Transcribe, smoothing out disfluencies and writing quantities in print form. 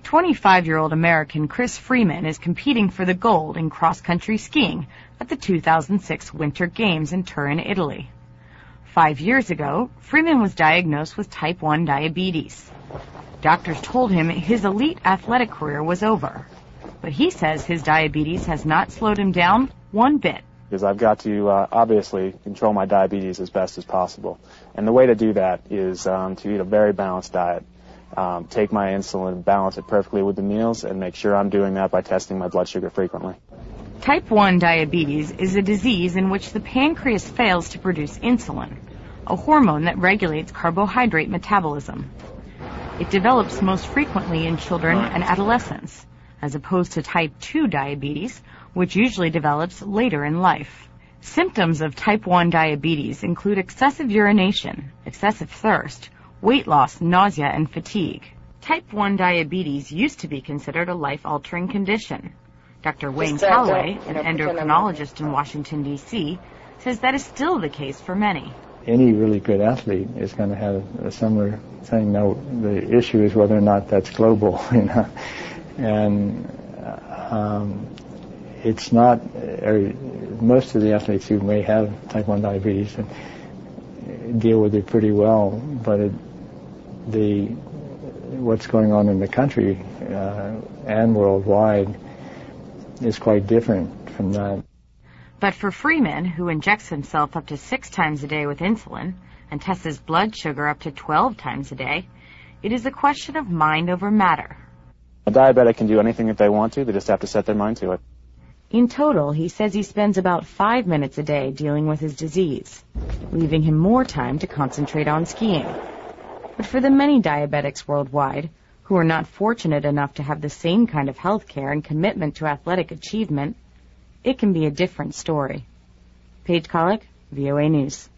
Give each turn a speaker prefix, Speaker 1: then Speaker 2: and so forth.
Speaker 1: 25-year-old American Chris Freeman is competing for the gold in cross-country skiing at the 2006 Winter Games in Turin, Italy. 5 years ago, Freeman was diagnosed with type 1 diabetes. Doctors told him his elite athletic career was over. But he says his diabetes has not slowed him down one bit.
Speaker 2: Because I've got to obviously control my diabetes as best as possible. And the way to do that is to eat a very balanced diet. Take my insulin, balance it perfectly with the meals, and make sure I'm doing that by testing my blood sugar frequently.
Speaker 1: Type 1 diabetes is a disease in which the pancreas fails to produce insulin, a hormone that regulates carbohydrate metabolism. It develops most frequently in children and adolescents, as opposed to type 2 diabetes, which usually develops later in life. Symptoms of type 1 diabetes include excessive urination, excessive thirst, weight loss, nausea, and fatigue. Type 1 diabetes used to be considered a life-altering condition. Dr. Wayne Calloway, an endocrinologist in Washington, D.C., says that is still the case for many.
Speaker 3: Any really good athlete is going to have a similar thing. No, the issue is whether or not that's global, And it's not, most of the athletes who may have type 1 diabetes deal with it pretty well, but what's going on in the country and worldwide is quite different from that.
Speaker 1: But for Freeman, who injects himself up to 6 times a day with insulin and tests his blood sugar up to 12 times a day, it is a question of mind over matter.
Speaker 2: A diabetic can do anything that they want to, they just have to set their mind to it.
Speaker 1: In total, he says he spends about 5 minutes a day dealing with his disease, leaving him more time to concentrate on skiing. But for the many diabetics worldwide who are not fortunate enough to have the same kind of health care and commitment to athletic achievement, it can be a different story. Paige Kollick, VOA News.